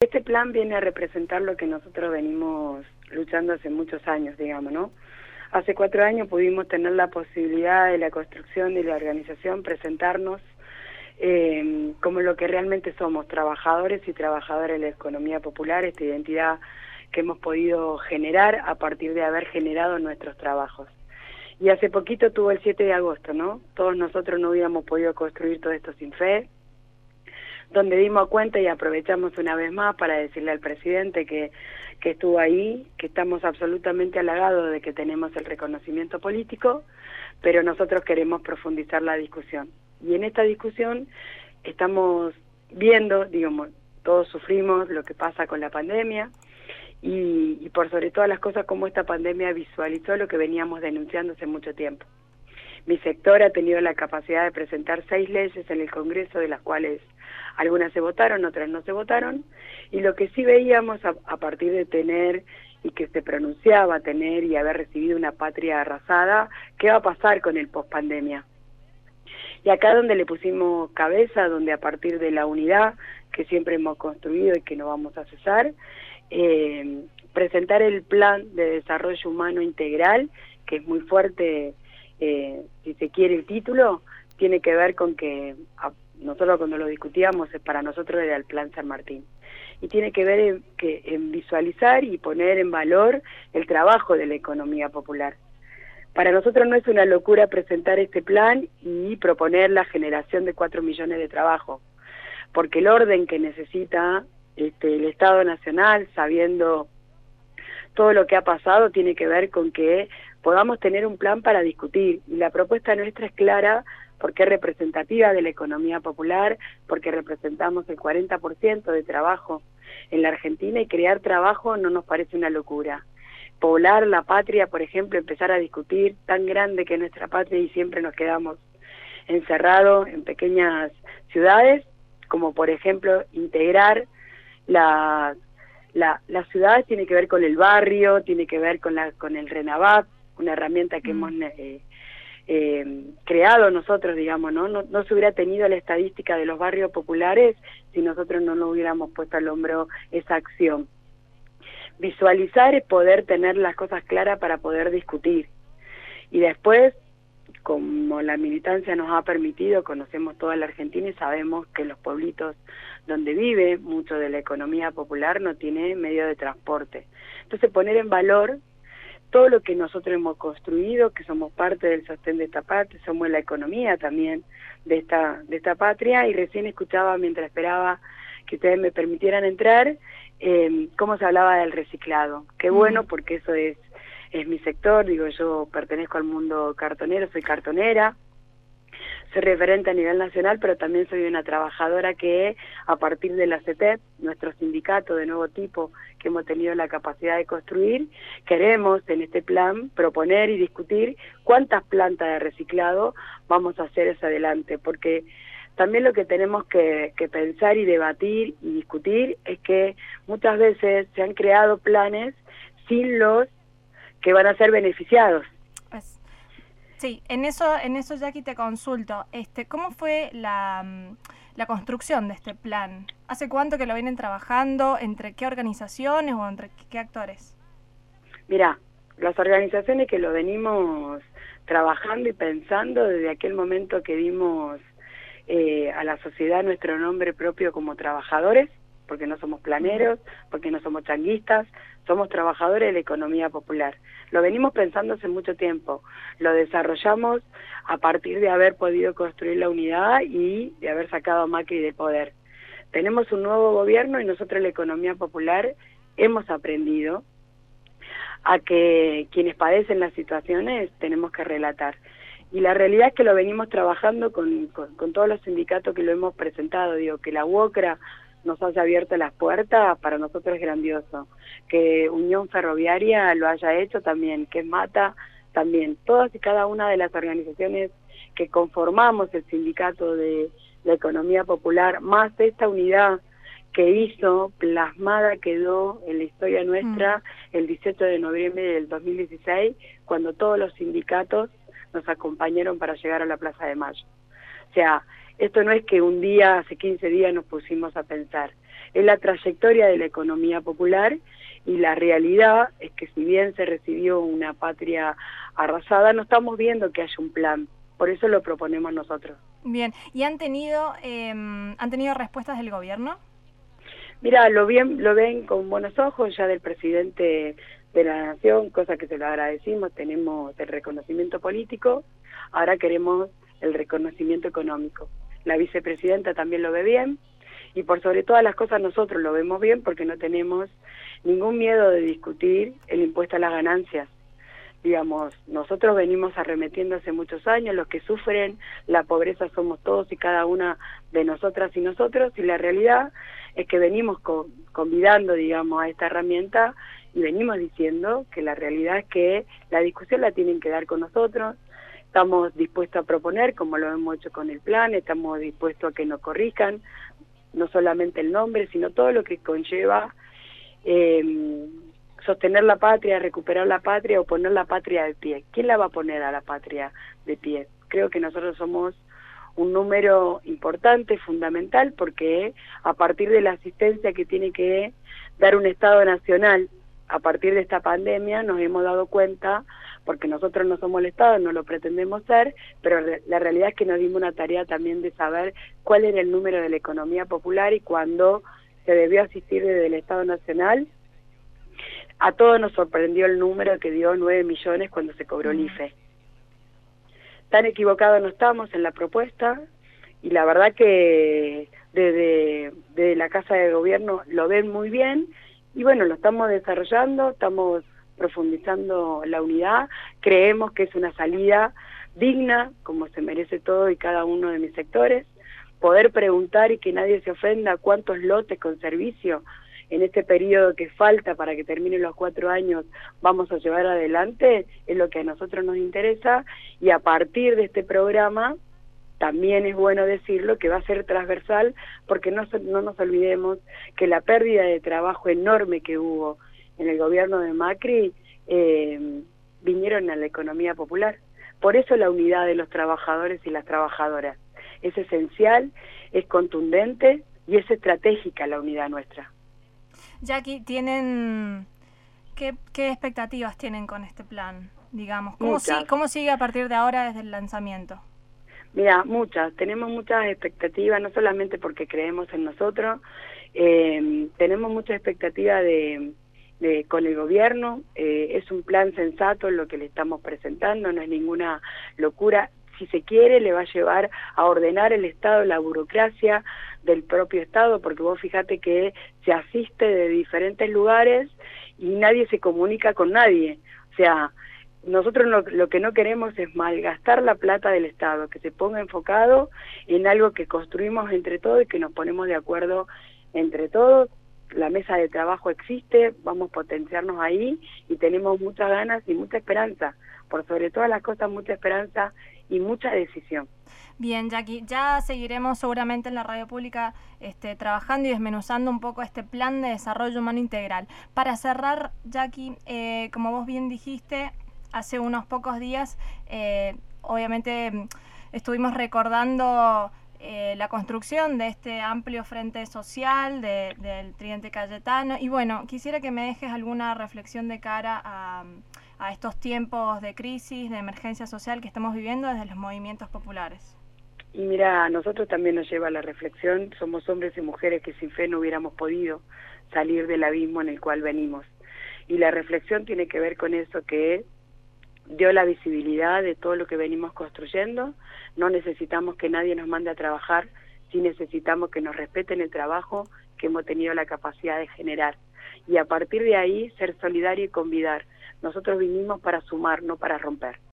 este plan viene a representar lo que nosotros venimos luchando hace muchos años, digamos, ¿no? Hace 4 años pudimos tener la posibilidad de la construcción de la organización, presentarnos como lo que realmente somos, trabajadores y trabajadoras de la economía popular, esta identidad que hemos podido generar a partir de haber generado nuestros trabajos. Y hace poquito tuvo el 7 de agosto, ¿no? Todos nosotros no hubiéramos podido construir todo esto sin fe, donde dimos cuenta y aprovechamos una vez más para decirle al presidente que estuvo ahí, que estamos absolutamente halagados de que tenemos el reconocimiento político, pero nosotros queremos profundizar la discusión. Y en esta discusión estamos viendo, digamos, todos sufrimos lo que pasa con la pandemia y por sobre todas las cosas cómo esta pandemia visualizó lo que veníamos denunciando hace mucho tiempo. Mi sector ha tenido la capacidad de presentar 6 leyes en el Congreso, de las cuales algunas se votaron, otras no se votaron, y lo que sí veíamos a partir de tener y que se pronunciaba tener y haber recibido una patria arrasada, ¿qué va a pasar con el pospandemia? Y acá donde le pusimos cabeza, donde a partir de la unidad que siempre hemos construido y que no vamos a cesar, presentar el plan de desarrollo humano integral, que es muy fuerte, si se quiere el título, tiene que ver con que nosotros cuando lo discutíamos, para nosotros era el Plan San Martín, y tiene que ver en visualizar y poner en valor el trabajo de la economía popular. Para nosotros no es una locura presentar este plan y proponer la generación de 4 millones de trabajos, porque el orden que necesita el Estado Nacional, sabiendo todo lo que ha pasado, tiene que ver con que podamos tener un plan para discutir, y la propuesta nuestra es clara, porque es representativa de la economía popular, porque representamos el 40% de trabajo en la Argentina, y crear trabajo no nos parece una locura. Poblar la patria, por ejemplo, empezar a discutir, tan grande que es nuestra patria y siempre nos quedamos encerrados en pequeñas ciudades, como por ejemplo integrar las ciudades, tiene que ver con el barrio, tiene que ver con el RENAVAP, una herramienta que hemos creado nosotros, digamos, ¿no? No se hubiera tenido la estadística de los barrios populares si nosotros no nos hubiéramos puesto al hombro esa acción. Visualizar es poder tener las cosas claras para poder discutir. Y después, como la militancia nos ha permitido, conocemos toda la Argentina y sabemos que los pueblitos donde vive mucho de la economía popular no tiene medio de transporte. Entonces poner en valor todo lo que nosotros hemos construido, que somos parte del sostén de esta patria, somos la economía también de esta patria, y recién escuchaba mientras esperaba que ustedes me permitieran entrar, cómo se hablaba del reciclado. Qué bueno, porque eso es mi sector, digo, yo pertenezco al mundo cartonero, soy cartonera, soy referente a nivel nacional, pero también soy una trabajadora que a partir de la CETEP, nuestro sindicato de nuevo tipo que hemos tenido la capacidad de construir, queremos en este plan proponer y discutir cuántas plantas de reciclado vamos a hacer hacia adelante, porque también lo que tenemos que pensar y debatir y discutir es que muchas veces se han creado planes sin los que van a ser beneficiados. Sí, en eso Jackie te consulto. ¿Cómo fue la construcción de este plan? ¿Hace cuánto que lo vienen trabajando? ¿Entre qué organizaciones o entre qué actores? Mirá, las organizaciones que lo venimos trabajando y pensando desde aquel momento que dimos a la sociedad nuestro nombre propio como trabajadores, porque no somos planeros, porque no somos changuistas, somos trabajadores de la economía popular. Lo venimos pensando hace mucho tiempo, lo desarrollamos a partir de haber podido construir la unidad y de haber sacado a Macri del poder. Tenemos un nuevo gobierno y nosotros en la economía popular hemos aprendido a que quienes padecen las situaciones tenemos que relatar. Y la realidad es que lo venimos trabajando con todos los sindicatos que lo hemos presentado. Digo, que la UOCRA nos haya abierto las puertas, para nosotros es grandioso. Que Unión Ferroviaria lo haya hecho también, que Mata también. Todas y cada una de las organizaciones que conformamos el sindicato de la economía popular, más esta unidad que hizo, plasmada quedó en la historia nuestra el 18 de noviembre del 2016, cuando todos los sindicatos nos acompañaron para llegar a la Plaza de Mayo. O sea, esto no es que un día, hace 15 días nos pusimos a pensar. es la trayectoria de la economía popular, y la realidad es que si bien se recibió una patria arrasada, no estamos viendo que haya un plan. Por eso lo proponemos nosotros. Bien, ¿y han tenido respuestas del gobierno? Mira, lo ven con buenos ojos ya del presidente de la Nación, cosa que se lo agradecimos. Tenemos el reconocimiento político, ahora queremos el reconocimiento económico. La vicepresidenta también lo ve bien, y por sobre todas las cosas nosotros lo vemos bien porque no tenemos ningún miedo de discutir el impuesto a las ganancias. Digamos, nosotros venimos arremetiendo hace muchos años, los que sufren la pobreza somos todos y cada una de nosotras y nosotros, y la realidad es que venimos convidando, digamos, a esta herramienta, y venimos diciendo que la realidad es que la discusión la tienen que dar con nosotros. Estamos dispuestos a proponer, como lo hemos hecho con el plan, estamos dispuestos a que nos corrijan, no solamente el nombre, sino todo lo que conlleva sostener la patria, recuperar la patria o poner la patria de pie. ¿Quién la va a poner a la patria de pie? Creo que nosotros somos un número importante, fundamental, porque a partir de la asistencia que tiene que dar un Estado nacional a partir de esta pandemia, nos hemos dado cuenta, porque nosotros no somos el Estado, no lo pretendemos ser, pero la realidad es que nos dimos una tarea también de saber cuál era el número de la economía popular, y cuando se debió asistir desde el Estado nacional, a todos nos sorprendió el número que dio 9 millones cuando se cobró el IFE. Tan equivocados no estamos en la propuesta, y la verdad que desde la Casa de Gobierno lo ven muy bien, y bueno, lo estamos desarrollando, estamos profundizando la unidad, creemos que es una salida digna, como se merece todo y cada uno de mis sectores. Poder preguntar y que nadie se ofenda cuántos lotes con servicio en este periodo que falta para que terminen los 4 años vamos a llevar adelante, es lo que a nosotros nos interesa, y a partir de este programa también es bueno decirlo que va a ser transversal, porque no nos olvidemos que la pérdida de trabajo enorme que hubo en el gobierno de Macri vinieron a la economía popular. Por eso la unidad de los trabajadores y las trabajadoras es esencial, es contundente y es estratégica la unidad nuestra. Jackie, ¿qué expectativas tienen con este plan? Digamos, ¿cómo sigue a partir de ahora desde el lanzamiento? Mira, tenemos muchas expectativas, no solamente porque creemos en nosotros, tenemos mucha expectativa con el gobierno, es un plan sensato lo que le estamos presentando, no es ninguna locura. Si se quiere, le va a llevar a ordenar el Estado, la burocracia del propio Estado, porque vos fíjate que se asiste de diferentes lugares y nadie se comunica con nadie. O sea, nosotros lo que no queremos es malgastar la plata del Estado, que se ponga enfocado en algo que construimos entre todos y que nos ponemos de acuerdo entre todos. La mesa de trabajo existe, vamos a potenciarnos ahí y tenemos muchas ganas y mucha esperanza. Por sobre todas las cosas, mucha esperanza y mucha decisión. Bien, Jackie, ya seguiremos seguramente en la radio pública trabajando y desmenuzando un poco este plan de desarrollo humano integral. Para cerrar, Jackie, como vos bien dijiste, hace unos pocos días, obviamente estuvimos recordando la construcción de este amplio frente social del Tridente Cayetano, y bueno, quisiera que me dejes alguna reflexión de cara a estos tiempos de crisis, de emergencia social que estamos viviendo desde los movimientos populares. Y mira, a nosotros también nos lleva a la reflexión, somos hombres y mujeres que sin fe no hubiéramos podido salir del abismo en el cual venimos. Y la reflexión tiene que ver con eso, que dio la visibilidad de todo lo que venimos construyendo. No necesitamos que nadie nos mande a trabajar, sí necesitamos que nos respeten el trabajo que hemos tenido la capacidad de generar. Y a partir de ahí, ser solidario y convidar. Nosotros vinimos para sumar, no para romper.